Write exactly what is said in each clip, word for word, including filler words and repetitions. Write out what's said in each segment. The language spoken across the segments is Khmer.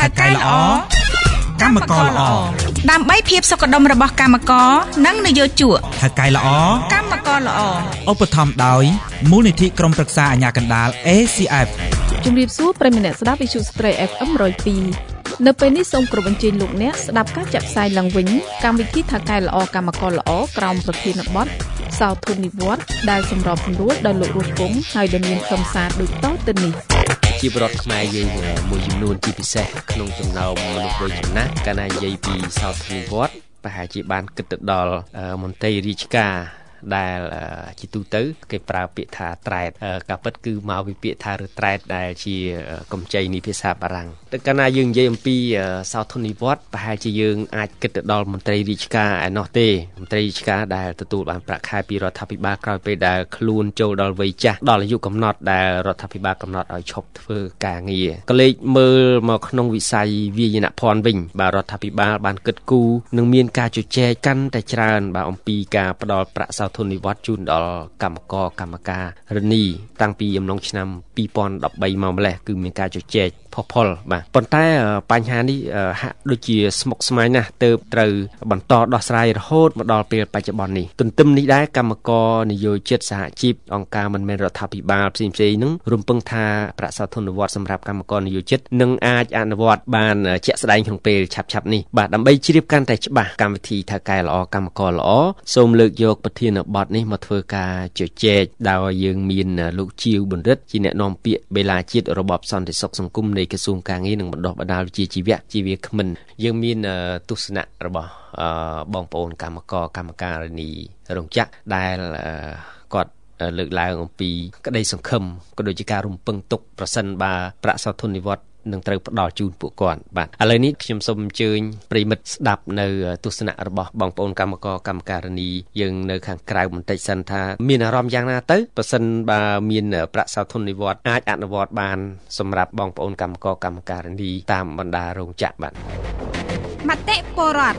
កែល្អកម្មករល្អដើម្បីភាពសុខដុមរបស់កម្មករនិងនយោជកថៅកែល្អកម្មករល្អឧបត្ថម្ភដោយមូលនិធិក្រុមប្រឹក្សាអាជ្ញាកណ្ដាល เอ ซี เอฟជំរាបសួរប្រិយមិត្តអ្នកស្ដាប់វិទ្យុស្ត្រី เอฟ เอ็ม หนึ่งศูนย์สองនៅពេលនេះសូមគោរពអញ្ជើញលោកអ្នកស្ដាប់ការចាក់ផ្សាយឡើងវិញកម្មវិធីថៅកែល្អកម្មករល្អក្រោមប្រធានបទសោធននិវត្តន៍ដែលសម្របសម្រួលដោយលោករស់ពងហើយដែលមានខ្លឹមសារដូចតទៅនេះជាបរិបទខ្មែរយើងមួយចំនួនជាពិសេសក្នុងចំណោមមនុស្សវ័យចំណាស់កាលណានិយាយពីសោធននិវត្តន៍ប្រហែលជាបានគិតទៅដល់មន្ត្រីរាជការដែលជាទូទៅគេប្រើពាក្យថាត្រែតការពិតគឺមកពីពាក្យថាឬត្រែតដែលជាកម្ចីនៃភាសាបារាំងតែកាលណាយើងនិយាយអំពីសោធននិវត្តន៍ប្រហែលជាយើងអាចគិតទៅដល់មន្ត្រីរាជការឯណោះទេមន្ត្រីរាជការដែលទទួលបានប្រាក់ខែពីរដ្ឋាភិបាលក្រោយពេលដែលខ្លួនចូលដល់វ័យចាស់ដល់អាយុកំណត់ដែលរដ្ឋាភិបាលកំណត់ឲ្យឈប់ធ្វើការងារក៏លេចមើលមកក្នុងវិស័យវាយនភ័ណ្ឌវិញបាទរដ្ឋាភិបាលបានគិតគូរនិងមានការជជែកកាន់តែច្រើនបាទអំពីការផ្ដល់ប្រាក់សោធននិវត្តន៍ជូនដល់កម្មករកម្មការរនីតាំងពីអំឡុងឆ្នាំពីរពាន់ដប់បីមកម្លេះគឺមានការជជែកផុសផុលបាទប៉ុន្តែបញ្ហានេះហាក់ដូចជាស្មុគស្មាញណាស់ទើបត្រូវបន្តដោះស្រាយរហូតមកដល់ពេលបច្ចុប្បន្ននេះទន្ទឹមនេះដែរកម្មករនយោជិតសហជីពអង្គការមិនមែនរដ្ឋាភិបាលផ្សេងៗហ្នឹងរំពឹងថាប្រាក់សោធននិវត្តន៍សម្រាប់កម្មករនយោជិតនឹងអាចអនុវត្តបានជាក់ស្ដែងក្នុងពេលឆាប់ៗនេះបាទដើម្បីជ្រាបកាន់តែច្បាស់កម្មវិធីថៅកែល្អកម្មករល្អសូមលើកយកប្រធានបទនេះមកធ្វើការជជែកដោយយើងមានលោកជាវបណ្ឌិតជាអ្នកនាំពាក្យបេឡាជាតិរបបសន្តិសុខសង្គមនៃក្រសួងការងារនិងបណ្ដុះបណ្ដាលវិជ្ជាជីវៈជីវៈគ្មិនយើងមានទស្សនៈរបស់បងប្អូនកម្មករកម្មការិនីរោងចក្រដែលគាត់លើកឡើងអំពីក្តីសង្ឃឹមក៏ដូចជាការរំពឹងទុកប្រសិនបើប្រាក់សោធននិវត្តន៍នឹងត្រូវផ្ដល់ជូនពួកគាត់បាទឥឡូវនេះខ្ញុំសូមអញ្ជើញប្រិមិត្តស្ដាប់នៅទស្សនៈរបស់បងប្អូនកម្មករកម្មការិនីយើងនៅខាងក្រៅបន្តិចសិនថាមានអារម្មណ៍យ៉ាងណាទៅប្រសិនបើមានប្រាក់សោធននិវត្តន៍អាចអនុវត្តបានសម្រាប់បងប្អូនកម្មករកម្មការិនីតាមបណ្ដារោងចក្របាទមតិពលរដ្ឋ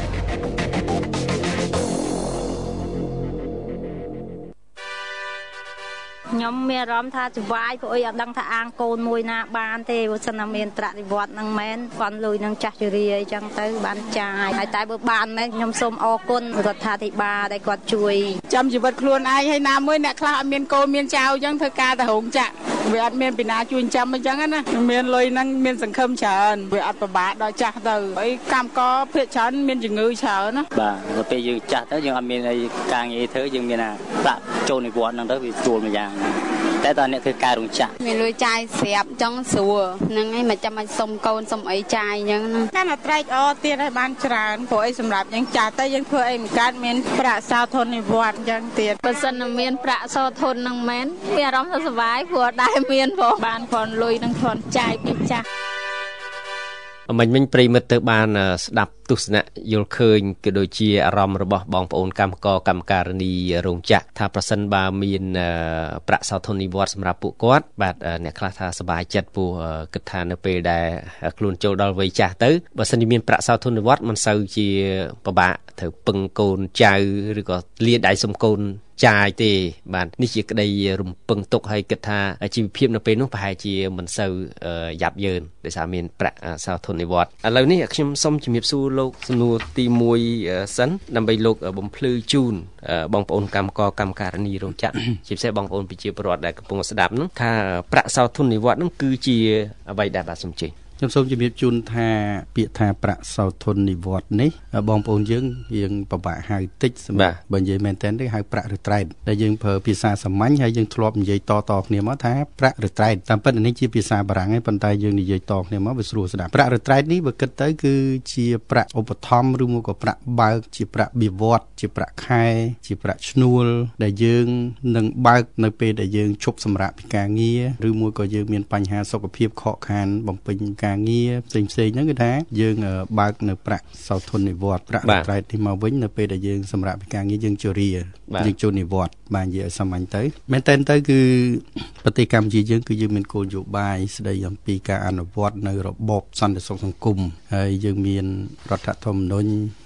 ខ្ញុំមានអារម្មណ៍ថាច្បាយព្រោះអីអត់ដឹងថាអាងកូនមួយណាបានទេបើសិនតែមានប្រាក់និវត្តន៍ហ្នឹងមែនគាត់លុយនឹងចាស់ជរាអីចឹងទៅបានចាយហើយតែបើបានមែនខ្ញុំសូមអរគុណរដ្ឋាភិបាលដែលគាត់ជួយចាំជីវិតខ្លួនឯងហើយណាមួយអ្នកខ្លះអត់មានកូនមានចៅអញ្ចឹងធ្វើការទៅរោងចក្រវាអត់មានពីណាជួយចាំអញ្ចឹងណាមានលុយហ្នឹងមានសង្ឃឹមច្រើនវាអត់ពិបាកដល់ចាស់ទៅអីកម្មករភាគច្រើនមានជំងឺច្រើនណាបាទដល់ពេលយើងចាស់ទៅយើងអត់មានអីការងារធ្វើយើងមានអាប្រាក់ចូលនិវត្តន៍ហ្នឹងទៅវាស្រួលមួយយ៉ាងតែតើអ្នកធ្វើការរោងចក្រមានលុយចាយស្រាប់អញ្ចឹងស្រួលហ្នឹងហើយមិនចាំបាច់សុំកូនសុំអីចាយអញ្ចឹងណាតែតែត្រេកអរទៀតឲ្យបានច្រើនព្រោះអីសម្រាប់យើងចាស់ទៅយើងធ្វើអីមិនកើតមានប្រាក់សោធននិវត្តន៍អញ្ចឹងទៀតបើសិនតែមានប្រាក់សោធនហ្នឹងមែនមានអារម្មណ៍ថាសុបាយព្រោះដែរមានផងបានគ្រាន់លុយនឹងគ្រាន់ចាយពីចាស់មិញមិញប្រិមិត្តទៅបានស្ដាប់ទស្សនៈយល់ឃើញក៏ដូចជាអារម្មណ៍របស់បងប្អូនកម្មករកម្មការិនីរោងចក្រថាប្រសិនបើមានប្រាក់សោធននិវត្តន៍សម្រាប់ពួកគាត់បាទអ្នកខ្លះថាសប្បាយចិត្តព្រោះគិតថានៅពេលដែលខ្លួនចូលដល់វ័យចាស់ទៅបើសិនជាមានប្រាក់សោធននិវត្តន៍មិនសូវជាពិបាកត្រូវពឹងកូនចៅឬក៏លាដៃសុំកូនចាយទេបាទនេះជាក្តីរំពឹងទុកឲ្យគិតថាជីវភាពនៅពេលនោះប្រហែលជាមិនសូវយ៉ាប់យ៉ឺនដោយសារមានប្រាក់សោធននិវត្តន៍ឥឡូវនេះខ្ញុំសូមជំរាបសួរលោកសំណួរទីមួយសិនដើម្បីលោកបំភ្លឺជូនបងប្អូនកម្មករកម្មការិនីរោងចក្រជាពិសេសបងប្អូនប្រជាពលរដ្ឋដែលកំពុងស្ដាប់នោះថាប្រាក់សោធននិវត្តន៍នោះគឺជាអ្វីដែលបាទសូមជឿខ្ញុំសូមជម្រាបជូនថាពាក្យថាប្រាក់សោធននិវត្តន៍នេះបងប្អូនយើងយើងពិបាកហៅតិចសម្រាប់បើនិយាយមែនតើគេហៅប្រាក់ឬត្រែតដែលយើងប្រើភាសាសាមញ្ញហើយយើងធ្លាប់និយាយតតគ្នាមកថាប្រាក់ឬត្រែតតាមពិតនេះជាភាសាបារាំងឯងប៉ុន្តែយើងនិយាយតគ្នាមកវាស្រួលស្ដាប់ប្រាក់ឬត្រែតនេះបើគិតទៅគឺជាប្រាក់ឧបត្ថម្ភឬមកក៏ប្រាក់បើកជាប្រាក់បៀវត្សជាប្រាក់ខែជាប្រាក់ឈ្នួលដែលយើងនឹងបើកនៅពេលដែលយើងឈប់សម្រាកពីការងារឬមួយក៏យើងមានបញ្ហាសុខភាពខកខានបំពេញការងារផ្សេងផ្សេងហ្នឹងគឺថាយើងបើកនៅប្រាក់សោធននិវត្តន៍ប្រាក់ត្រែតនេះមកវិញនៅពេលដែលយើងសម្រាប់ពីការងារយើងជរាយើងចូលនិវត្តន៍បាននិយាយឲ្យសាមញ្ញទៅមែនតើទៅគឺប្រទេសកម្ពុជាយើងគឺយើងមានគោលនយោបាយស្ដីអំពីការអនុវត្តនៅរបបសន្តិសុខសង្គមហើយយើងមានរដ្ឋធម្មនុញ្ញ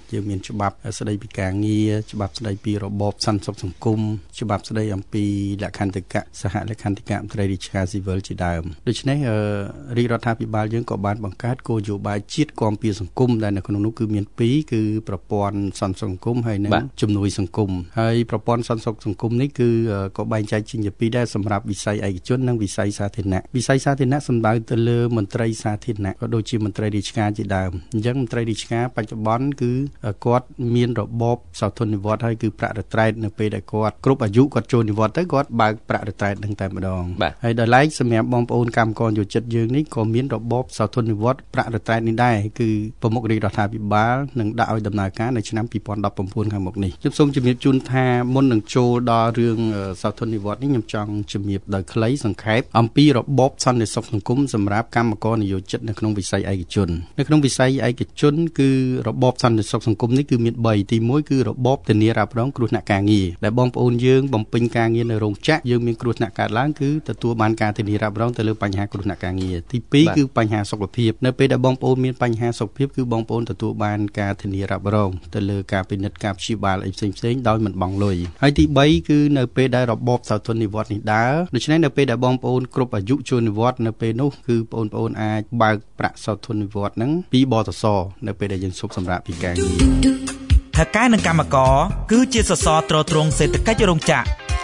យើងមានច្បាប់ស្តីពីការងារច្បាប់ស្តីពីរបបសន្តិសុខសង្គមច្បាប់ស្តីអំពីលក្ខន្តិកៈសហលក្ខន្តិកៈមន្ត្រីរាជការស៊ីវិលជាដើមដូច្នេះរាជរដ្ឋាភិបាលយើងក៏បានបង្កើតគោលនយោបាយជាតិគាំពារសង្គមដែលនៅក្នុងនោះគឺមានពីរគឺប្រព័ន្ធសន្តិសុខសង្គមហើយនិងជំនួយសង្គមហើយប្រព័ន្ធសន្តិសុខសង្គមនេះគឺក៏បែងចែកជាពីរដែរសម្រាប់វិស័យឯកជននិងវិស័យសាធារណៈវិស័យសាធារណៈសំដៅទៅលើមន្ត្រីសាធារណៈក៏ដូចជាមន្ត្រីរាជការជាដើមអញ្ចឹងមន្ត្រីរាជការបច្ចុប្បន្នគឺគាត់មានរបបសោធននិវត្តន៍ហើយគឺប្រាក់រត្រែតនៅពេលដែលគាត់គ្រប់អាយុគាត់ចូលនិវត្តន៍ទៅគាត់បើកប្រាក់រត្រែតនឹងតែម្ដងហើយដល់ឡែកសម្រាប់បងប្អូនកម្មករយោជិតយើងនេះក៏មានរបបសោធននិវត្តន៍ប្រាក់រត្រែតនេះដែរគឺប្រមុខរាជរដ្ឋាភិបាលនឹងដាក់ឲ្យដំណើរការនៅឆ្នាំពីរពាន់ដប់ប្រាំបួនខាងមុខនេះខ្ញុំសូមជំរាបជូនថាមុននឹងចូលដល់រឿងសោធននិវត្តន៍នេះខ្ញុំចង់ជំរាបដោយខ្លីសង្ខេបអំពីរបបសន្តិសុខសង្គមសម្រាប់កម្មករនិយោជិតនៅក្នុងវិស័យឯកជននៅក្នុងវិស័យឯកជនគឺរបបសន្តិសុខសង្គមនេះគឺមានបីទីមួយគឺរបបធានារ៉ាប់រងគ្រោះថ្នាក់ការងារដែលបងប្អូនយើងបំពេញការងារនៅរោងចក្រយើងមានគ្រោះថ្នាក់កើតឡើងគឺទទួលបានការធានារ៉ាប់រងទៅលើបញ្ហាគ្រោះថ្នាក់ការងារទីពីរគឺបញ្ហាសុខភាពនៅពេលដែលបងប្អូនមានបញ្ហាសុខភាពគឺបងប្អូនទទួលបានការធានារ៉ាប់រងទៅលើការពិនិត្យការព្យាបាលអីផ្សេងផ្សេងដោយមិនបង់លុយហើយទីបីគឺនៅពេលដែលរបបសោធននិវត្តន៍នេះដើរដូច្នេះនៅពេលដែលបងប្អូនគ្រប់អាយុចូលនិវត្តន៍នៅពេលនោះគឺបងប្អូនអាចបើកប្រាក់សោធននិវត្តន៍ហ្នឹងពីបតសនៅពេលដែលយើងឈប់សម្រាកពីការងារថៅកែនិងកម្មករគឺជាសសរទ្រទ្រង់សេដ្ឋកិច្ចរោងចក្រ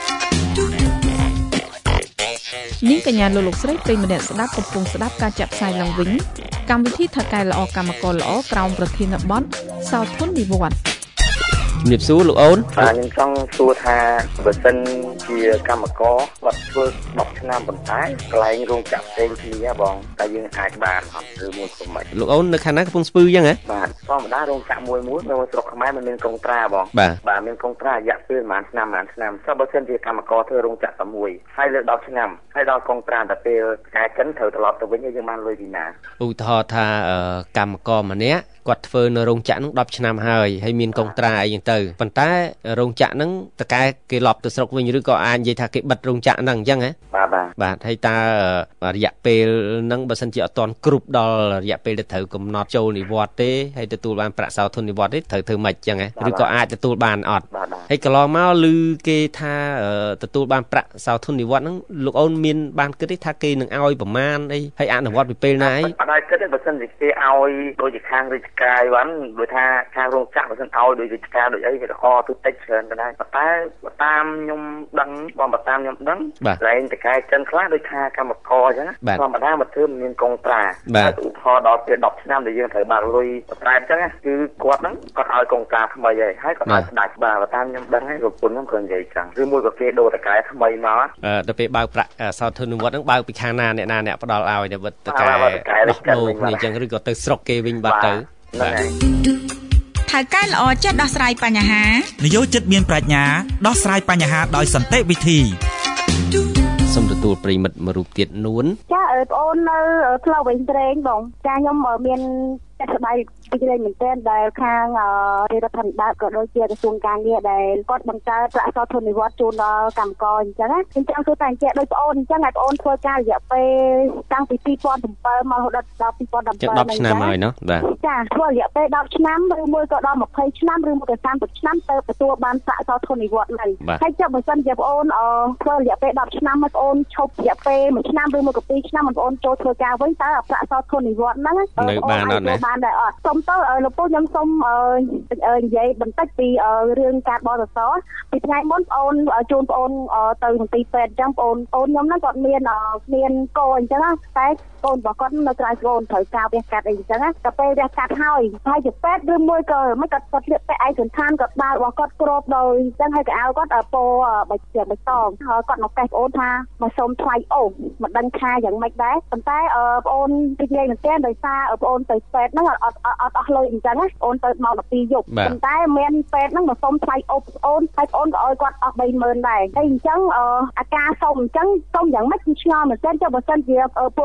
នាងកញ្ញាលោកលោកស្រីប្រិយមិត្តស្ដាប់កំពុងស្ដាប់ការចាក់ផ្សាយឡើងវិញកម្មវិធីថៅកែល្អកម្មករល្អក្រោមប្រធានបទសោធននិវត្តន៍ជំរាបសួរលោកអូនបាទខ្ញុំចង់សួរថាបើសិនជាកម្មករគាត់ធ្វើដប់ឆ្នាំប៉ុន្តែកន្លែងរោងចក្រផ្សេងគ្នាបងតែយើងអាចបានអត់ឬមួយក៏មិនលោកអូននៅខាងណាកំពុងស្ពឺអញ្ចឹងហ៎បាទធម្មតារោងចក្រមួយមួយនៅស្រុកខ្មែរมันមានកុងត្រាបងបាទមានកុងត្រារយៈពេលប្រហែលឆ្នាំប្រហែលឆ្នាំចុះបើសិនជាកម្មករធ្វើរោងចក្រតែមួយហើយលើដប់ឆ្នាំហើយដល់កុងត្រាតែពេលការកិនត្រូវត្រឡប់ទៅវិញយើងបានលុយពីណាឧទាហរណ៍ថាកម្មករម្នាក់គាត់ធ្វើនៅរោងចក្រហ្នឹងដប់ឆ្នាំហើយហើយមានកុងត្រាអីចឹងទៅប៉ុន្តែរោងចក្រហ្នឹងតកែគេឡប់ទៅស្រុកវិញឬក៏អាចនិយាយថាគេបិទរោងចក្រហ្នឹងអញ្ចឹងហ៎បាទបាទបាទហើយតើរយៈពេលហ្នឹងបើសិនជាអត់ទាន់គ្រប់ដល់រយៈពេលដែលត្រូវកំណត់ចូលនិវត្តន៍ទេហើយទទួលបានប្រាក់សោធននិវត្តន៍ទេត្រូវធ្វើម៉េចអញ្ចឹងហ៎ឬក៏អាចទទួលបានអត់ហើយកន្លងមកឮគេថាទទួលបានប្រាក់សោធននិវត្តន៍ហ្នឹងលោកអូនមានបានគិតទេថាគេនឹងឲ្យប្រមាណអីហើយអនុវត្តពីពេលណាអីអត់ឲ្យគិតទេបើសិនជាគេឲ្យដូចជាខាងរាជការវ៉ាន់ដូចថាខាងរោងចក្របើសិនឲ្យដូចរាជការដូចអីគេក៏អត់ទូតិចច្រើនក៏ដែរប៉ុន្តែបើតាមខ្ញុំដឹងបងបើតាមខ្ញុំដឹងកន្លែងតកែចិនខ្លះដូចថាកម្មករអញ្ចឹងធម្មតាមកធ្វើមានកុងត្រាឧទាហរណ៍ដល់ពេលដប់ឆ្នាំដែលយើងត្រូវបានលុយប្រែអញ្ចឹងគឺគាត់ហ្នឹងគាត់ឲ្យកុងត្រាថ្មីហើយហើយគាត់ឲ្យស្ដាច់បាទបើតាមខ្ញុំដឹងហើយប្រពន្ធខ្ញុំគ្រាន់និយាយចឹងឬមួយក៏គេដូរតកែថ្មីមកដល់ពេលបើកប្រាក់សោធននិវត្តន៍ហ្នឹងបើកពីខាងណាអ្នកណាអ្នកផ្ដល់ឲ្យតែបើតកែដោះដូរគ្នាអញ្ចឹងឬក៏ទៅស្រុកគេវិញបាត់ទៅបាទថៅកែល្អចេះដោះស្រាយបញ្ហានយោជិតមានប្រាជ្ញាដោះស្រាយបញ្ហាដោយសន្តិវិធីសូមទទួលប្រិមិត្តមួយរូបទៀតនួនចាអើបងអូននៅផ្លូវវិញត្រេងបងចាខ្ញុំមានតែស្បាយពីជ្រៃមែនទែនដែលខាងរាជរដ្ឋាភិបាលក៏ដូចជាក្រសួងការងារដែលគាត់បង្កើតប្រាក់សោធននិវត្តន៍ជូនដល់កម្មករអញ្ចឹងណាខ្ញុំចង់សួរតែអញ្ចឹងដូចបងអូនអញ្ចឹងឲ្យបងអូនធ្វើការរយៈពេលតាំងពីពីរពាន់សិបเจ็ดមករហូតដល់ពីរពាន់សិបเจ็ดដប់ឆ្នាំហើយណោះបាទចាធ្វើរយៈពេលដប់ឆ្នាំឬមួយក៏ដល់ยี่สิบឆ្នាំឬមួយក៏សាមសិបឆ្នាំទៅទទួលបានប្រាក់សោធននិវត្តន៍នៅហើយចុះបើសិនជាបងអូនធ្វើរយៈពេលដប់ឆ្នាំមកបងអូនឈប់រយៈពេលមួយឆ្នាំឬមួយក៏ពីរឆ្នាំបងអូនចូលធ្វើការវិញតើប្រាក់សោធននិវត្តន៍ហ្នឹងនៅបានអត់ណាបានដែរអត់សុំទៅលោកពូខ្ញុំសូមនិយាយបន្តិចពីរឿងការបរិស័ទពីថ្ងៃមុនបងអូនជូនបងអូនទៅមន្ទីរពេទ្យអញ្ចឹងបងអូនបងអូនខ្ញុំហ្នឹងគាត់មានមានកូនអញ្ចឹងតែកូនរបស់គាត់នៅក្រៅកូនត្រូវការវះកាត់អីអញ្ចឹងតែពេលវះកាត់ហើយហើយជាពេទ្យឬមួយក៏មិនគាត់គាត់លៀកតែឯកសន្តានគាត់បាល់របស់គាត់គ្របដោយអញ្ចឹងហើយកៅអៅគាត់ពោបៃជាបៃតងហើយគាត់មកកេះបងអូនថាមកសុំថ្លៃអូសមិនដឹងថាយ៉ាងម៉េចដែរប៉ុន្តែបងអូនពីនិយាយមែនទែនដោយសារបងអូនទៅពេទ្យហ្នឹងអត់អត់អស់លុយអញ្ចឹងអូនទៅមកដល់ពីរយប់ប៉ុន្តែមានពេទ្យហ្នឹងមកសុំថ្លៃអូសអូនហើយអូនក៏ឲ្យគាត់អស់បីម៉ឺនដែរហើយអញ្ចឹងអាការសុំអញ្ចឹងសុំយ៉ាងម៉េចគឺឆ្ងល់មែនទែនចុះបើសិនជាពួកគាត់អត់មាន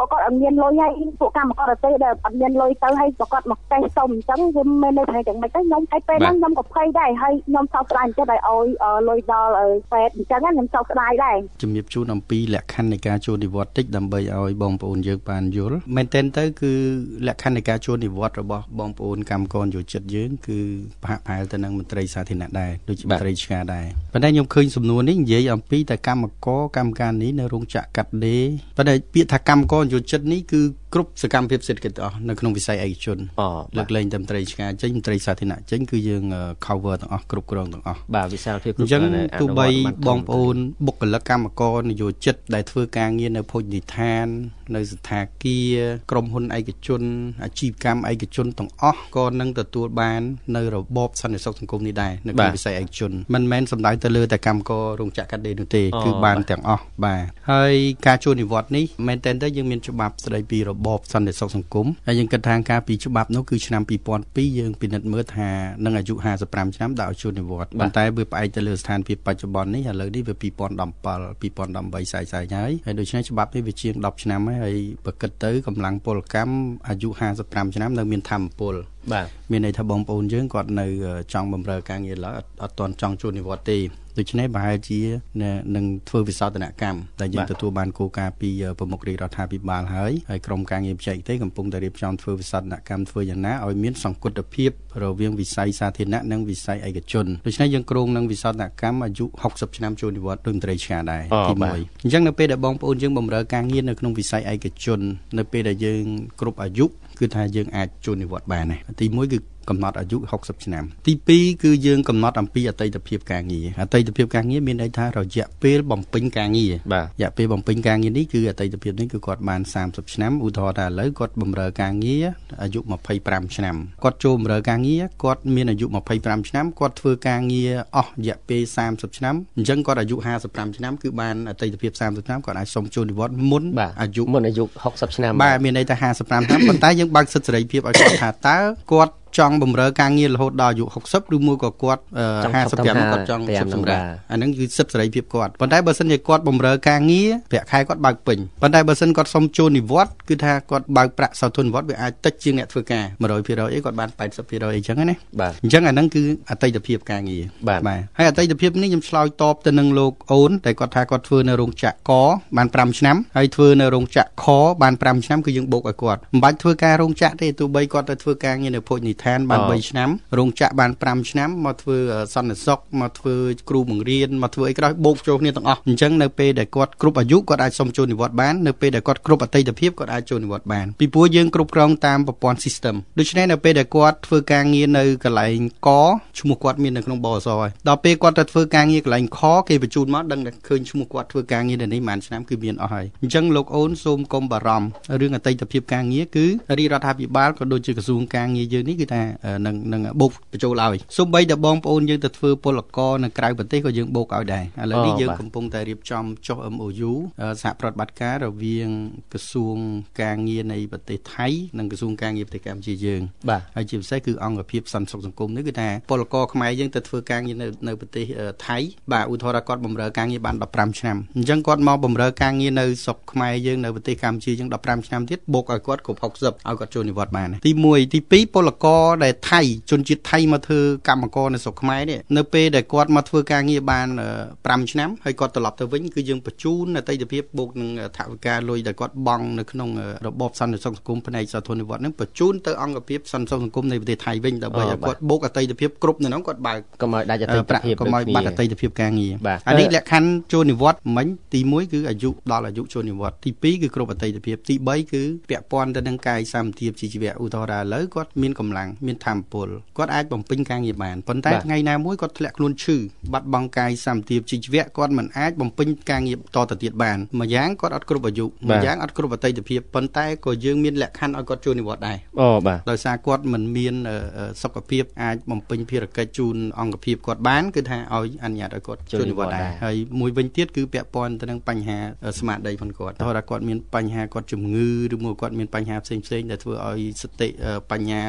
មានលុយហើយពួកកម្មករទេដែលអត់មានលុយទៅហើយប្រកាសមកកេះសុំអញ្ចឹងវាមានន័យថាយ៉ាងម៉េចទៅខ្ញុំហើយពេលហ្នឹងខ្ញុំក៏ភ័យដែរហើយខ្ញុំសោកស្ដាយអញ្ចឹងឲ្យលុយដល់ពេទ្យអញ្ចឹងខ្ញុំសោកស្ដាយដែរជំរាបជូនអំពីលក្ខខណ្ឌនៃការចូលនិវត្តន៍តិចដើម្បីឲ្យបងប្អូនយើងបានយល់មែនទែនទៅគឺលក្ខខណ្ឌនៃការចូលនិវត្តន៍របស់បងប្អូនកម្មករយោជិតយើងគឺប្រហាក់ប្រហែលទៅនឹងមន្ត្រីសាធារណៈដែរដូចជាមន្ត្រីឆ្កាដែរប៉ុន្តែខ្ញុំឃើញសំណួរនេះនិយាយអំពីតែកម្មករកម្មការនេះនៅរោងចក្រកាត់ដេរប៉ុន្តែពាក្យថាកម្មករយោជិតនេះគឺគ្រប់សកម្មភាពសេដ្ឋកិច្ចទាំងអស់នៅក្នុងវិស័យឯកជនលើកលែងតែមន្ត្រីឆ្កាចេញមន្ត្រីសាធារណៈចេញគឺយើង cover ទាំងអស់គ្រប់គ្រងទាំងអស់បាទវិសាលភាពគ្រប់គ្រងទោះបីបងប្អូនបុគ្គលិកកម្មករនយោជិតដែលធ្វើការងារនៅភោជនីយដ្ឋាននៅសណ្ឋាគារក្រុមហ៊ុនឯកជនអាជីវកម្មឯកជនទាំងអស់ក៏នឹងទទួលបាននៅរបបសន្តិសុខសង្គមនេះដែរនៅក្នុងវិស័យឯកជនមិនមែនសំដៅទៅលើតែកម្មកររោងចក្រកាត់ដេរនោះទេគឺបានទាំងអស់បាទហើយការចូលនិវត្តន៍នេះមែនតើទៅយើងមានច្បាប់ស្ដីពីរបបសន្តិសុខសង្គមហើយយើងគិតថាការពីច្បាប់នោះគឺឆ្នាំពីរពាន់ពីរយើងពិនិត្យមើលថានឹងអាយុห้าสิบห้าឆ្នាំដាក់ឲ្យចូលនិវត្តន៍ប៉ុន្តែវាផ្អែកទៅលើស្ថានភាពបច្ចុប្បន្ននេះឥឡូវនេះវាពីរពាន់ដប់ប្រាំពីរ ពីរពាន់ដប់ប្រាំសាយសាយហើយហើយដូច្នេះច្បាប់នេះវាជាងដប់ឆ្នាំហើយហើយបើគិតទៅកម្លាំងពលកម្មអាយុห้าสิบห้าឆ្នាំនៅមានធម្មពលបាទមានន័យថាបងប្អូនយើងគាត់នៅចង់បម្រើការងារឡើយអត់ទាន់ចង់ចូលនិវត្តន៍ទេដូច្នេះប្រហែលជានឹងធ្វើវិសោធនកម្មដែលយើងទទួលបានគោលការណ៍ពីប្រមុខរាជរដ្ឋាភិបាលហើយហើយក្រុមការងារបច្ចេកទេសកំពុងតែរៀបចំធ្វើវិសោធនកម្មធ្វើយ៉ាងណាឲ្យមានសង្កត់ភាពរវាងវិស័យសាធារណៈនិងវិស័យឯកជនដូច្នេះយើងគ្រោងនឹងវិសោធនកម្មអាយុหกสิบឆ្នាំចូលនិវត្តន៍ដោយមន្ត្រីឆ្កាដែរទីមួយអញ្ចឹងនៅពេលដែលបងប្អូនយើងបម្រើការងារនៅក្នុងវិស័យឯកជននៅពេលដែលយើងគ្រប់អាយុគឺថាយើងអាចចូលនិវត្តន៍បានដែរទីមួយគឺកំណត់អាយុหกสิบឆ្នាំទីពីរគឺយើងកំណត់អំពីអតីតភាពការងារអតីតភាពការងារមានន័យថារយៈពេលបំពេញការងារបាទរយៈពេលបំពេញការងារនេះគឺអតីតភាពនេះគឺគាត់បានសាមសិបឆ្នាំឧទាហរណ៍ថាឥឡូវគាត់បម្រើការងារអាយុยี่สิบห้าឆ្នាំគាត់ចូលបម្រើការងារគាត់មានអាយុยี่สิบห้าឆ្នាំគាត់ធ្វើការងារអស់រយៈពេលសាមសិបឆ្នាំអញ្ចឹងគាត់អាយុห้าสิบห้าឆ្នាំគឺបានអតីតភាពសាមសិបឆ្នាំគាត់អាចសុំចូលនិវត្តន៍មុនអាយុមុនអាយុหกสิบឆ្នាំបាទមានន័យថាห้าสิบห้าឆ្នាំប៉ុន្តែយើងបើកសិទ្ធិសេរីភាពឲ្យគាត់ថាតើគាត់ចង់បម្រើការងាររហូតដល់អាយុหกสิบឬមួយក៏គាត់ห้าสิบឆ្នាំគាត់ចង់ជប់សម្រាប់អាហ្នឹងគឺសិទ្ធិសេរីភាពគាត់ប៉ុន្តែបើសិនជាគាត់បម្រើការងារប្រាក់ខែគាត់បើកពេញប៉ុន្តែបើសិនគាត់សុំចូលនិវត្តន៍គឺថាគាត់បើកប្រាក់សោធននិវត្តន៍វាអាចតិចជាងអ្នកធ្វើការone hundred percentអីគាត់បានeighty percentអីចឹងណាអញ្ចឹងអាហ្នឹងគឺអតីតភាពការងារបាទហើយអតីតភាពនេះខ្ញុំឆ្លើយតបទៅនឹងលោកអូនតែគាត់ថាគាត់ធ្វើនៅរោងចក្រកបានfiveឆ្នាំហើយធ្វើនៅរោងចក្រខបានfiveឆ្នាំគឺយើងបូកឲ្យគាត់មិនបាច់ធ្វើការរោងចក្រទេទោះបីគាត់ទៅធ្វើការងារនៅភោជនីយដ្ឋានបានthreeឆ្នាំរោងចក្របានfiveឆ្នាំមកធ្វើសន្តិសុខមកធ្វើគ្រូបង្រៀនមកធ្វើអីក្រោយបូកចូលគ្នាទាំងអស់អញ្ចឹងនៅពេលដែលគាត់គ្រប់អាយុគាត់អាចសុំចូលនិវត្តន៍បាននៅពេលដែលគាត់គ្រប់អតីតភាពគាត់អាចចូលនិវត្តន៍បានពីព្រោះយើងគ្រប់គ្រងតាមប្រព័ន្ធ system ដូច្នេះនៅពេលដែលគាត់ធ្វើការងារនៅកន្លែងកឈ្មោះគាត់មាននៅក្នុងបអសហើយដល់ពេលគាត់ទៅធ្វើការងារកន្លែងខគេបញ្ជូនមកដឹងតែឃើញឈ្មោះគាត់ធ្វើការងារនៅនេះប៉ុន្មានឆ្នាំគឺមានអស់ហើយអញ្ចឹងលោកអូនសូមកុំបារម្ភរឿងអតីតភាពការងារគឺរាជរដ្ឋាភិបាលក៏ដូចជាក្រសួងការងារយើងនេះគឺថានឹងនឹងបូកបញ្ចូលឲ្យសូម្បីតែបងប្អូនយើងទៅធ្វើពលករនៅក្រៅប្រទេសក៏យើងបូកឲ្យដែរឥឡូវនេះយើងកំពុងតែរៀបចំចុះ M O U សហប្រតិបត្តិការរវាងក្រសួងការងារនៃប្រទេសថៃនិងក្រសួងការងារប្រទេសកម្ពុជាយើងបាទហើយជាពិសេសគឺអង្គភាពសន្តិសុខសង្គមនេះគឺថាពលករខ្មែរយើងទៅធ្វើការងារនៅនៅប្រទេសថៃបាទឧទាហរណ៍គាត់បម្រើការងារបានfifteenឆ្នាំអញ្ចឹងគាត់មកបម្រើការងារនៅស្រុកខ្មែរយើងនៅប្រទេសកម្ពុជាយើងfifteenឆ្នាំទៀតបូកឲ្យគាត់គ្រប់หกสิบឲ្យគាត់ចូលនិវត្តន៍បានទីoneទីtwoពលករដែលថៃជនជាតិថៃមកធ្វើកម្មករនៅស្រុកខ្មែរនេះនៅពេលដែលគាត់មកធ្វើការងារបានfiveឆ្នាំហើយគាត់ត្រឡប់ទៅវិញគឺយើងបញ្ជូនអតីតភាពបូកនឹងថវិកាលុយដែលគាត់បង់នៅក្នុងរបបសន្តិសុខសង្គមផ្នែកសាធារណរដ្ឋនឹងបញ្ជូនទៅអង្គភាពសន្តិសុខសង្គមនៃប្រទេសថៃវិញដើម្បីឲ្យគាត់បូកអតីតភាពគ្រប់នៅនោះគាត់បើកកុំឲ្យដាច់អតីតភាពកុំឲ្យបាត់អតីតភាពការងារអានេះលក្ខខណ្ឌចូលនិវត្តន៍មិញទីoneគឺអាយុដល់អាយុចូលនិវត្តន៍ទីtwoគឺគ្រប់អតីតភាពទីthreeគឺពាក់ព័ន្ធទៅនឹងកាយសម្បទាជីវៈឧទាហរណ៍ឥឡូវគាត់មានកម្លាំងមានធម៌ពលគាត់អាចបំពេញការងារបានប៉ុន្តែថ្ងៃណាមួយគាត់ធ្លាក់ខ្លួនឈឺបាត់បង់កាយសម្បទាជីវៈគាត់មិនអាចបំពេញការងារតទៅទៀតបានម្យ៉ាងគាត់អត់គ្រប់អាយុម្យ៉ាងអត់គ្រប់អតីតភាពប៉ុន្តែក៏យើងមានលក្ខខណ្ឌឲ្យគាត់ចូលនិវត្តន៍ដែរអូបាទដោយសារគាត់មិនមានសុខភាពអាចបំពេញភារកិច្ចជូនអង្គភាពគាត់បានគឺថាឲ្យអនុញ្ញាតឲ្យគាត់ចូលនិវត្តន៍ដែរហើយមួយវិញទៀតគឺពាក់ព័ន្ធទៅនឹងបញ្ហាស្មារតីផងគាត់ถ้าគាត់មានបញ្ហាគាត់ជំងឺឬមួយគាត់មានបញ្ហាផ្សេងផ្សេងដែលធ្វើឲ្យសតិបញ្ញាស្មារតី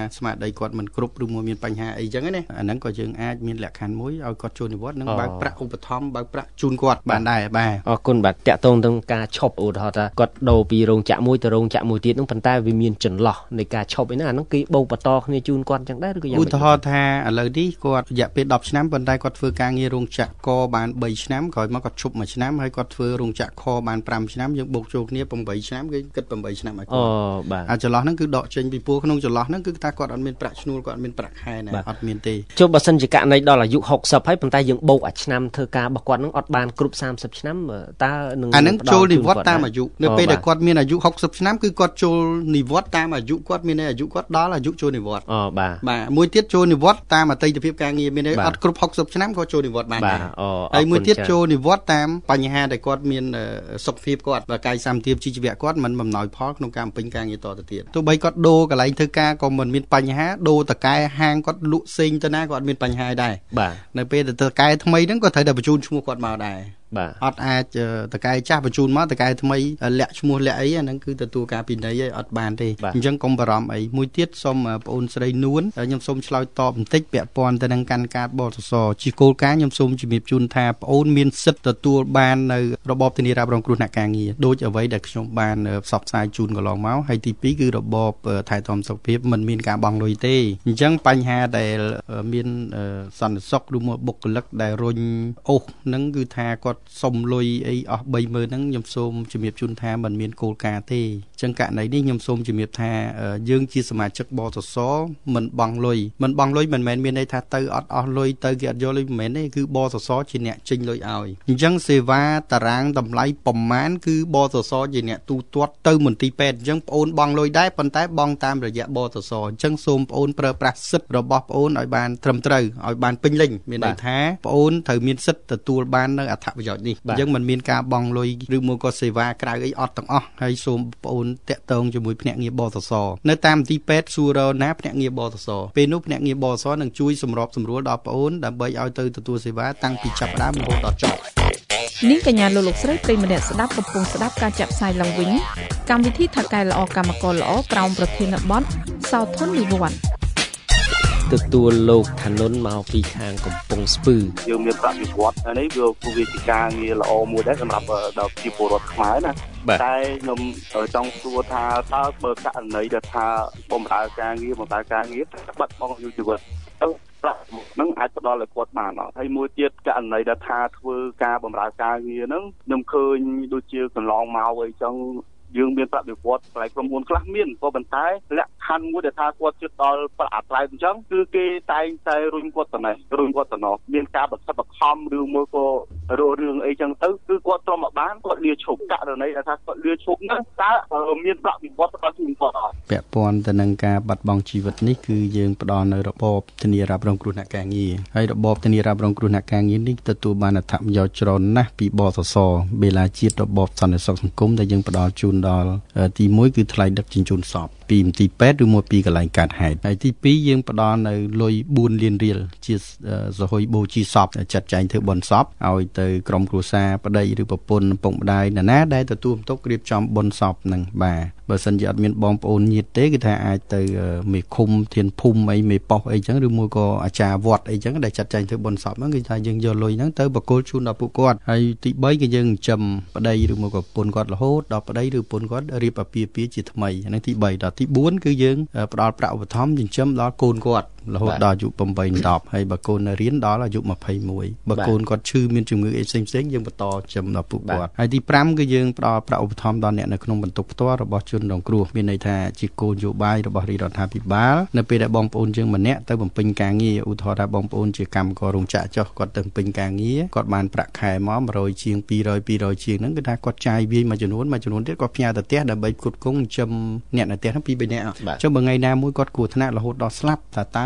គាត់មិនគ្រប់ឬមួយមានបញ្ហាអីចឹងណាអាហ្នឹងក៏យើងអាចមានលក្ខខណ្ឌមួយឲ្យគាត់ចូលនិវត្តន៍និងបើកប្រាក់ឧបត្ថម្ភបើកប្រាក់ជូនគាត់បានដែរបាទអរគុណបាទតាក់ទងទៅការឈប់ឧទាហរណ៍ថាគាត់ដូរពីរោងចក្រមួយទៅរោងចក្រមួយទៀតហ្នឹងប៉ុន្តែវាមានចន្លោះនៃការឈប់ឯណាអាហ្នឹងគេបោកបន្តគ្នាជូនគាត់ចឹងដែរឬក៏យ៉ាងម៉េចឧទាហរណ៍ថាឥឡូវនេះគាត់រយៈពេលដប់ឆ្នាំប៉ុន្តែគាត់ធ្វើការងាររោងចក្រកបានបីឆ្នាំក្រោយមកគាត់ឈប់មួយឆ្នាំហើយគាត់ធ្វើរោងចក្រខបានប្រាំឆ្នាំយើងបូកចូលគ្នាប្រាំបីឆ្នាំគេគិតប្រាំបីឆ្នាំឲ្យគាត់អូបាទអាចន្លោះហ្នឹងគឺដកចេញពីពោះក្នុងចន្លោះហ្នឹងគឺថាគាត់អត់មានប្រាក់ឈ្នួលគាត់អត់មានប្រាក់ខែណាអត់មានទេចុះបើសិនជាករណីដល់អាយុហុកសិបហើយប៉ុន្តែយើងបូកអាឆ្នាំធ្វើការរបស់គាត់ហ្នឹងអត់បានគ្រប់សាមសិបឆ្នាំតើនឹងអាហ្នឹងចូលនិវត្តន៍តាមអាយុនៅពេលដែលគាត់មានអាយុហុកសិបឆ្នាំគឺគាត់ចូលនិវត្តន៍តាមអាយុគាត់មានអាយុគាត់ដល់អាយុចូលនិវត្តន៍អូបាទបាទមួយទៀតចូលនិវត្តន៍តាមអតីតភាពការងារមានអត់គ្រប់ហុកសិបឆ្នាំក៏ចូលនិវត្តន៍បានដែរហើយមួយទៀតចូលនិវត្តន៍តាមបញ្ហាដែលគាត់មានសុខភាពគាត់và កាយសម្បទាជីវៈគាត់មិនបំណោយផលក្នុងការបំពេញការងារតទៅទៀតទោះបីគាត់ដូរកន្លែងធ្វើការក៏មិនមានបញ្ហាដូរតកែហាងគាត់លក់ផ្សេងទៅណាក៏អត់មានបញ្ហាដែរបាទនៅពេលទៅតកែថ្មីហ្នឹងក៏ត្រូវតែបញ្ជូនឈ្មោះគាត់មកដែរបាទអត់អាចតកែចាស់បញ្ជូនមកតកែថ្មីលាក់ឈ្មោះលាក់អីហ្នឹងគឺទទួលការពិន័យឲ្យអត់បានទេអញ្ចឹងកុំបារម្ភអីមួយទៀតសូមបងអូនស្រីនួនខ្ញុំសូមឆ្លើយតបបន្តិចពាក់ព័ន្ធទៅនឹងកាន់កាតបសសជាគោលការណ៍ខ្ញុំសូមជំរាបជូនថាបងអូនមានសិទ្ធិទទួលបាននៅរបបធានារ៉ាប់រងគ្រោះថ្នាក់ការងារដូចអ្វីដែលខ្ញុំបានផ្សព្វផ្សាយជូនកន្លងមកហើយទីពីរគឺរបបថែទាំសុខភាពមិនមានការបង់លុយទេអញ្ចឹងបញ្ហាដែលមានសន្តិសុខឬមួយបុគ្គលិកដែលរុញអូសហ្នឹងគឺថាគាត់សុំលុយអីអស់បីម៉ឺនហ្នឹងខ្ញុំសូមជំរាបជូនថាมันមានគោលការណ៍ទេអញ្ចឹងករណីនេះខ្ញុំសូមជំរាបថាយើងជាសមាជិកបសសមិនបង់លុយមិនបង់លុយមិនមែនមានន័យថាទៅអត់អស់លុយទៅគេអត់យកលុយមិនមែនទេគឺបសសជាអ្នកចេញលុយឲ្យអញ្ចឹងសេវាតារាងតម្លៃប្រមាណគឺបសសជាអ្នកទូទាត់ទៅមន្ទីរពេទ្យអញ្ចឹងបងអូនបង់លុយដែរប៉ុន្តែបង់តាមរយៈបសសអញ្ចឹងសូមបងអូនប្រើប្រាស់សិទ្ធិរបស់បងអូនឲ្យបានត្រឹមត្រូវឲ្យបានពេញលេញមានន័យថាបងអូនត្រូវមានសិទ្ធិទទួលបាននៅអត្ថប្រយោជន៍នេះអញ្ចឹងมันមានការបង់លុយឬមួយក៏សេវាក្រៅអីអត់ទាំងអស់ហើយសូមបងអូនតាក់ទងជាមួយភ្នាក់ងារបសសនៅតាមមន្ទីរពេទ្យសួររណាភ្នាក់ងារបសសពេលនោះភ្នាក់ងារបសសនឹងជួយសម្របសម្រួលដល់បងអូនដើម្បីឲ្យទៅទទួលសេវាតាំងពីចាប់ផ្ដើមរហូតដល់ចប់នាងកញ្ញាលោកលោកស្រីប្រិយម្នាក់ស្ដាប់កំពុងស្ដាប់ការចាក់ផ្សាយឡើងវិញកម្មវិធីថកែល្អកម្មករល្អក្រោមប្រធានបទសោធននិវត្តន៍ទទួលលោកថានុនមកពីខាងកំពង់ស្ពឺយើងមានប្រាក់ពិវត្តនេះវាពួកវាជាការងារល្អមួយដែរសម្រាប់ដល់ប្រជាពលរដ្ឋខ្មែរណាតែខ្ញុំចង់សួរថាតើបើករណីដែលថាបំរើការងារបំរើការងារបាត់បង់ជីវិតទៅប្រាក់ហ្នឹងអាចផ្ដល់ឲ្យគាត់បានអត់ហើយមួយទៀតករណីដែលថាធ្វើការបម្រើការងារហ្នឹងខ្ញុំឃើញដូចជាកន្លងមកអីចឹងយើងមានប្រាក់ពិវត្តផ្នែកក្រុមហ៊ុនខ្លះមានក៏ប៉ុន្តែលក្ខខណ្ឌមួយដែលថាគាត់ជិតដល់ប្រាក់អាត្រៃអញ្ចឹងគឺគេតែងតែរុញគាត់ទៅនេះរុញគាត់ទៅនោះមានការបង្ខិតបង្ខំឬមួយក៏រករឿងអីចឹងទៅគឺគាត់ទ្រាំមកបានគាត់លាឈប់ករណីដែលថាគាត់លាឈប់ហ្នឹងតើមានប្រាក់ពិវត្តរបស់ខ្លួនគាត់អត់ពាក់ព័ន្ធទៅនឹងការបាត់បង់ជីវិតនេះគឺយើងផ្ដល់នៅរបបធានារ៉ាប់រងគ្រោះថ្នាក់ការងារហើយរបបធានារ៉ាប់រងគ្រោះថ្នាក់ការងារនេះទទួលបានអត្ថប្រយោជន៍ច្រើនណាស់ពីបសសបេឡាជាតិរបបសន្តិសុខសង្គមដែលយើងផ្ដល់ជូនដល់ទីមួយគឺថ្លៃដឹកជញ្ជូនសពពីមន្ទីរពេទ្យឬមួយពីកន្លែងកើតហេតុហើយទីពីរយើងផ្ដល់នៅលុយបួនលានរៀលជាសហយបូជាសពចាត់ចែងធ្វើបុណ្យសពឲ្យទៅក្រុមគ្រួសារប្តីឬប្រពន្ធពុកម្ដាយណាណាដែលទទួលបន្ទុករៀបចំបុណ្យសពនឹងបាទបើសិនជាអត់មានបងប្អូនញាតិទេគឺថាអាចទៅមេឃុំធានភូមិអីមេប៉ោះអីចឹងឬមួយក៏អាចារ្យវត្តអីចឹងដែលចាត់ចែងធ្វើបុណ្យសពហ្នឹងគឺថាយើងយកលុយហ្នឹងទៅបកគលជូនដល់ពួកគាត់ហើយទីបីគឺយើងចិញ្ចឹមប្តីឬមួយក៏ប្រពន្ធគាត់រហូតដល់ប្តីឬប្រពន្ធគាត់រៀបអាពាហ៍ពិពាហ៍ជាថ្មីហ្នឹងទីបីដល់ទីបួនគឺយើងផ្ដល់ប្រាក់ឧបត្ថម្ភចិញ្ចឹមដល់កូនគាត់រហូតដល់អាយុប្រាំបី ដប់ហើយបើកូននៅរៀនដល់អាយុម្ភៃមួយបើកូនគាត់ឈឺមានជំងឺអីផ្សេងផ្សេងយើងបន្តចិញ្ចឹមដល់ពួកគាត់ហើយទីប្រាំគឺយើងផ្ដល់ប្រាក់ឧបត្ថម្ភដល់អ្នកនៅក្នុងបន្ទុកផ្ទាល់របស់ជនរងគ្រោះមានន័យថាជាគោលនយោបាយរបស់រាជរដ្ឋាភិបាលនៅពេលដែលបងប្អូនយើងម្នាក់ទៅបំពេញការងារឧទាហរណ៍ថាបងប្អូនជាកម្មកររោងចក្រចុះគាត់ទៅបំពេញការងារគាត់បានប្រាក់ខែមកមួយរយជាងពីររយ ពីររយជាងហ្នឹងគឺថាគាត់ចាយវាយមួយចំនួនមួយចំនួនទៀតគាត់ផ្ញើទៅផ្ទះដើម្បីផ្គត់ផ្គង់ចិញ្ចឹមអ្នកនៅផ្ទះហ្នឹងពីរបីនាក់អញ្ចឹងបើថ្ងៃណាមួយគាត់គ្រោះថ្នាក់រហូតដល់ស្លាប់ថាតើ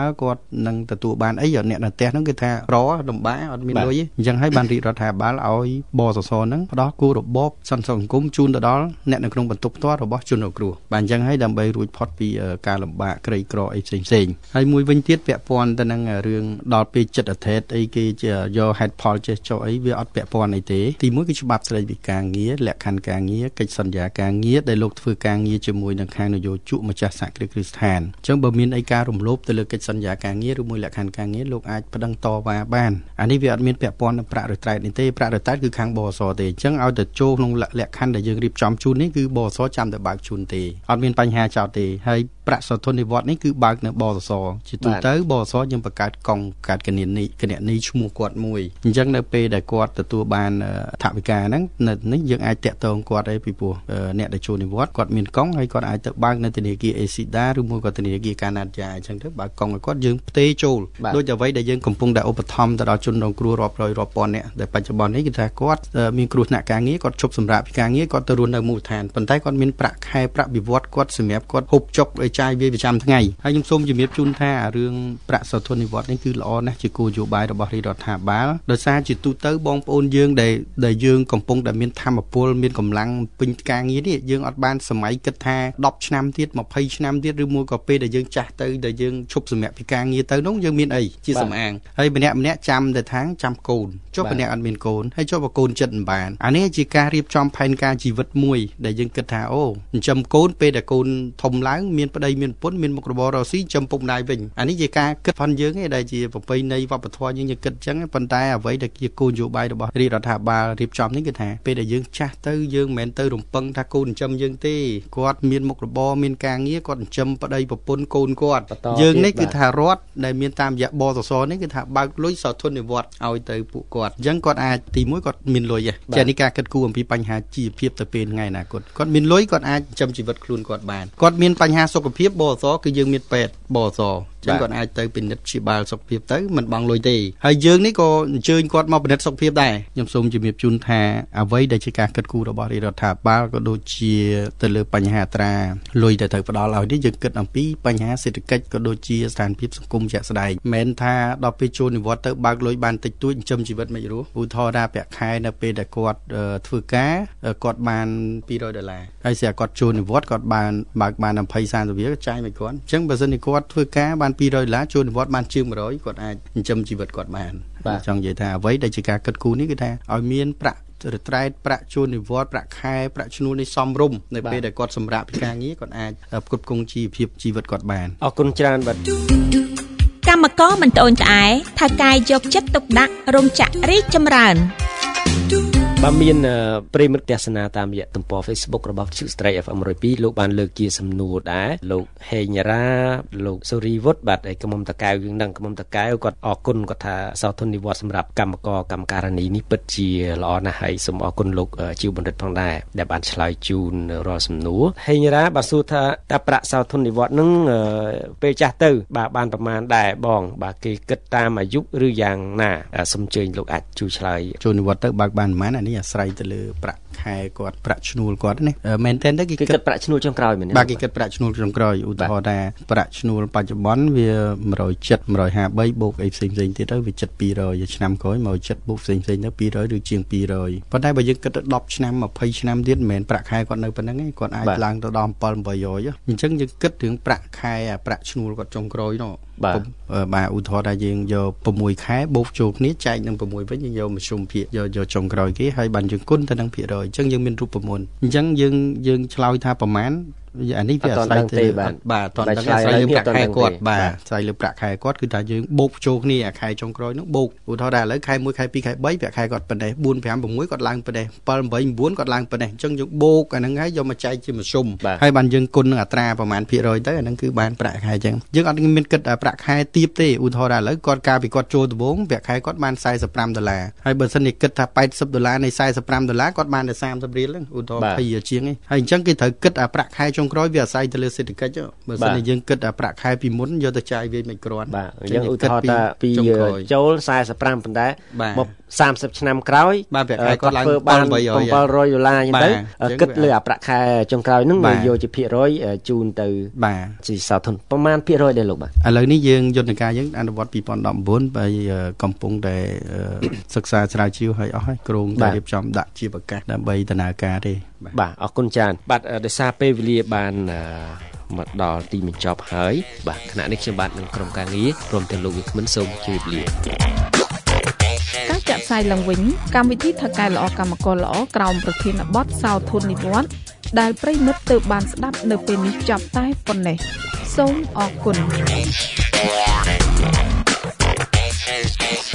គាត់នឹងទទួលបានអីអ្នកនៅផ្ទះហ្នឹងគឺថារលំបាកអត់មានលុយទេអញ្ចឹងហើយបានរាជរដ្ឋាភិបាលឲ្យបសសហ្នឹងផ្ដោះគោលរបបសន្តិសុខសង្គមជូនទៅដល់អ្នកនៅក្នុងបន្ទប់ផ្ទាល់របស់ជនរងគ្រោះបានអញ្ចឹងហើយដើម្បីរួចផុតពីការលំបាកក្រីក្រអីផ្សេងផ្សេងហើយមួយវិញទៀតពាក់ព័ន្ធទៅនឹងរឿងដល់ពេលចិត្តអធិធអីគេយកហេតុផលចេះចុះអីវាអត់ពាក់ព័ន្ធអីទេទីមួយគឺច្បាប់ស្តីពីការងារលក្ខខណ្ឌការងារកិច្ចសន្យាការងារដែលលោកធ្វើការងារជាមួយនឹងខាងនយោជកម្ចាស់សហគ្រាសគ្រឹះស្ថានអញ្ចឹងបើមានអីការរំលោភទៅលើកិច្ចសន្យាការងារឬមួយលក្ខខណ្ឌការងារលោកអាចប្តឹងតវ៉ាបានអានេះវាអត់មានពាក់ព័ន្ធនឹងប្រាក់រ៉ឺត្រែតនេះទេប្រាក់រ៉ឺត្រែតគឺខាងបសទេអញ្ចឹងឲ្យទៅចូលក្នុងលក្ខខណ្ឌដែលយើងរៀបចំជូននេះគឺបសចាំតែបើកជូនទេអត់មានបញ្ហាចោតទេហើយប្រាក់សោធននិវត្តន៍នេះគឺបើកនៅបសជាទូទៅបសយើងបង្កើតកង់កាត់គណនីគណនីឈ្មោះគាត់មួយអញ្ចឹងនៅពេលដែលគាត់ទទួលបានថវិកាហ្នឹងនៅនេះយើងអាចតាក់ទងគាត់អីពីព្រោះអ្នកដែលចូលនិវត្តន៍គាត់មានកង់ហើយគាត់អាចទៅបើកនៅធនាគារអេស៊ីដាឬមួយក៏ធនាគារកាណាឌាអញ្ចឹងទៅបើកកង់ឲ្យគាត់យើងផ្ទេរចូលដូចអ្វីដែលយើងកំពុងតែឧបត្ថម្ភទៅដល់ជនរងគ្រោះរាប់រយរាប់ពាន់នាក់ដែលបច្ចុប្បន្ននេះគឺថាគាត់មានគ្រោះថ្នាក់ការងារគាត់ឈប់សម្រាកពីការងារគាត់ទៅរស់នៅមូលដ្ឋានប៉ុន្តែគាត់មានប្រាក់ខែប្រាក់បៀវត្សគាត់សម្រាប់គាត់ហូបចុកឲ្យចាយវាប្រចាំថ្ងៃហើយខ្ញុំសូមជំរាបជូនថារឿងប្រាក់សោធននិវត្តន៍នេះគឺល្អណាស់ជាគោលនយោបាយរបស់រាជរដ្ឋាភិបាលដោយសារជាទូទៅបងប្អូនយើងដែលដែលយើងកំពុងតែមានធម៌ពលមានកម្លាំងពេញការងារនេះយើងអត់បានសម័យគិតថាដប់ឆ្នាំទៀតម្ភៃឆ្នាំទៀតឬមួយក៏ពេលដែលយើងចាស់ទៅដែលយើងឈប់សម្រាកពីការងារទៅនោះយើងមានអីជាសំអាងហើយម្នាក់ម្នាក់ចាំតែថាចាំកូនចុះម្នាក់អត់មានកូនហើយចុះបើកូនចិត្តមិនបានអានេះជាការរៀបចំផែនការជីវិតមួយដែលយើងគិតថាអូចិញ្ចឹមកូនពេលដែលកូនធំឡើងមានប្តីមានប្រពន្ធមានមុខរបររកស៊ីចំពុកម្ដាយវិញអានេះជាការគិតផងយើងឯងដែលជាប្រពៃណីវប្បធម៌យើងយើងគិតអញ្ចឹងប៉ុន្តែអ្វីដែលជាគោលនយោបាយរបស់រាជរដ្ឋាភិបាលរៀបចំនេះគឺថាពេលដែលយើងចាស់ទៅយើងមិនមែនទៅរំពឹងថាកូនចិញ្ចឹមយើងទេគាត់មានមុខរបរមានការងារគាត់ចិញ្ចឹមប្តីប្រពន្ធកូនគាត់យើងនេះគឺថារដ្ឋដែលមានតាមរយៈបសសនេះគឺថាបើកលុយសោធននិវត្តន៍ឲ្យទៅពួកគាត់អញ្ចឹងគាត់អាចទីមួយគាត់មានលុយចានេះការគិតគូរអំពីបញ្ហាជីវភាពទៅពេលថ្ងៃអនាគតគាត់មានលុយគាត់អាចចិញ្ចឹមជីវិតខ្លួនគាត់បានគាត់មានបញ្ហាសុខភាពបសសគឺយើងមានពេទ្យបសសចឹងគាត់អាចទៅពិនិត្យព្យាបាលសុខភាពទៅមិនបង់លុយទេហើយយើងនេះក៏អញ្ជើញគាត់មកពិនិត្យសុខភាពដែរខ្ញុំសូមជំរាបជូនថាអ្វីដែលជាការគិតគូររបស់រាជរដ្ឋាភិបាលក៏ដូចជាទៅលើបញ្ហាត្រាលុយដែលត្រូវផ្ដល់ឲ្យនេះយើងគិតអំពីបញ្ហាសេដ្ឋកិច្ចក៏ដូចជាស្ថានភាពសង្គមជាក់ស្ដែងមិនមែនថាដល់ពេលចូលនិវត្តន៍ទៅបើកលុយបានតិចតួចចិញ្ចឹមជីវិតមិនរស់ឧទាហរណ៍ថាប្រាក់ខែនៅពេលដែលគាត់ធ្វើការគាត់បានពីររយដុល្លារហើយស្រាប់គាត់ចូលនិវត្តន៍គាត់បានបើកបានยี่สิบ สามสิบវាចាយមកគាត់អញ្ចឹងបើសិនជាគាត់ធ្វើការបានពីររយដុល្លារចូលនិវត្តន៍បានជាងmột trămគាត់អាចចិញ្ចឹមជីវិតគាត់បានចង់និយាយថាអ្វីដែលជាការគិតគូរនេះគឺថាឲ្យមានប្រាក់រត្រែតប្រាក់ចូលនិវត្តន៍ប្រាក់ខែប្រាក់ឈ្នួលនេះសមរម្យនៅពេលដែលគាត់សម្រាប់ពីការងារគាត់អាចផ្គត់ផ្គង់ជីវភាពជីវិតគាត់បានអរគុណច្រើនបាទកម្មករមិនត្អូញត្អែថៅកែយកចិត្តទុកដាក់រោងចក្ររីកចម្រើនបើមានប្រិមិត្តទស្សនាតាមរយៈទំព័រ Facebook របស់វិទ្យុស្ត្រី เอฟ เอ็ม หนึ่งศูนย์สอง លោកបានលើកជាសំណួរដែរលោកហេងរ៉ាលោកសូរីវុឌ្ឍបាទឯកមុំតកែវយើងនឹងកមុំតកែវគាត់អរគុណគាត់ថាសោធននិវត្តន៍សម្រាប់កម្មករកម្មការិនីនេះពិតជាល្អណាស់ហើយសូមអរគុណលោកជីវបណ្ឌិតផងដែរដែលបានឆ្លើយជូនរាល់សំណួរហេងរ៉ាបើសួរថាតើប្រាក់សោធននិវត្តន៍នឹងពេលចាស់ទៅបាទបានប្រមាណដែរបងបាទគេគិតតាមអាយុឬយ៉ាងណាសូមអញ្ជើញលោកអាចជួយឆ្លើយចូលនិវត្តន៍ទៅបើកបានប៉ុន្មានអានេះអាស្រ័យទៅលើប្រាក់ខែគាត់ប្រាក់ឈ្នួលគាត់ណាមែនតើគេគិតប្រាក់ឈ្នួលចុងក្រោយមែនទេបាទគេគិតប្រាក់ឈ្នួលចុងក្រោយឧទាហរណ៍ថាប្រាក់ឈ្នួលបច្ចុប្បន្នវាmột trăm七mươi một trăm hai mươi baបូកអីផ្សេងផ្សេងទៀតទៅវាចិត្តពីររយឆ្នាំក្រោយmột trăm七mươiបូកផ្សេងផ្សេងទៅពីររយឬជាងពីររយប៉ុន្តែបើយើងគិតទៅដប់ឆ្នាំยี่สิบឆ្នាំទៀតមិនមែនប្រាក់ខែគាត់នៅប៉ុណ្្នឹងទេគាត់អាចឡើងទៅដល់seven 800អញ្ចឹងយើងគិតរឿងប្រាក់ខែប្រាក់ឈ្នួលគាត់ចុងក្រោយនោះបាទបាទឧទាហរណ៍ថាយើងយកsixខែបូកចូលគ្នាចែកនឹងsixវិញយើងយកមធ្យមភាគយកយកចុងក្រោយគេហើយបានយើងគុណទៅនឹងភាគរយអញ្ចឹងយើងមានរូបមន្តអញ្ចឹងយើងយើងឆ្លើយថាប្រមាណអានេះវាអាស្រ័យទៅបាទតន់តែអាស្រ័យលើប្រាក់ខែគាត់បាទអាស្រ័យលើប្រាក់ខែគាត់គឺថាយើងបូកចូលគ្នាអាខែចុងក្រោយនោះបូកឧទាហរណ៍ថាឥឡូវខែoneខែtwoខែthreeប្រាក់ខែគាត់ប៉ុណ្ណេះfour five sixគាត់ឡើងប៉ុណ្ណេះseven eight nineគាត់ឡើងប៉ុណ្ណេះអញ្ចឹងយើងបូកអាហ្នឹងហើយយកមកចែកជាមធ្យមហើយបានយើងគុណនឹងអត្រាប្រមាណភាគរយទៅអាហ្នឹងគឺបានប្រាក់ខែអញ្ចឹងយើងអត់មានគិតប្រាក់ខែទាបទេឧទាហរណ៍ថាឥឡូវគាត់កាលពីគាត់ចូលដំបូងប្រាក់ខែគាត់បានforty-fiveដុល្លារហើយបើសិនជាគិតថាeightyដុល្លារនៃforty-fiveដុល្លារគាត់បានតែthirtyរៀលហ្នឹងឧទាហរណ៍twentyជាងហ្នឹងហើយអញ្ចឹងគេត្រូវគិតអាប្រាក់ខែចុងក្រោយវាអាស្រ័យទៅលើសេដ្ឋកិច្ចបើសិនជាយើងគិតអាប្រាក់ខែពីមុនយកទៅចាយវាមិនគ្រាន់បាទយើងឧទាហរណ៍ថាពីចូលforty-fiveប៉ុន្តែមកសាមសិបឆ្នាំក្រោយបាទប្រាក់ខែគាត់ឡើង 700ដុល្លារអញ្ចឹងទៅគិតលើអាប្រាក់ខែចុងក្រោយហ្នឹងយកជាភាគរយជូនទៅបាទជាសោធនប្រមាណភាគរយដែរលោកបាទឥឡូវនេះយើងយន្តការយើងអនុវត្តពីរពាន់ដប់ប្រាំបួនហើយកំពុងតែសិក្សាស្រាវជ្រាវឲ្យអស់ហើយក្រុងតែរៀបចំដាក់ជាប្រកាសដើម្បីដំណើរការទេបាទអរគុណច្រើនបាទដោយសារពេលវេលាបានមកដល់ទីបញ្ចប់ហើយបាទខណៈនេះខ្ញុំបាទនឹងក្រុមការងារព្រមទាំងលោកវិក្កាមិនសូមជម្រាបលាការចាក់ផ្សាយឡើងវិញកម្មវិធីថៅកែល្អកម្មករល្អក្រោមប្រធានបទសោធននិវត្តន៍ដែលប្រិមិត្តទើបបានស្ដាប់នៅពេលនេះចប់តែប៉ុណ្ណេះសូមអរគុណ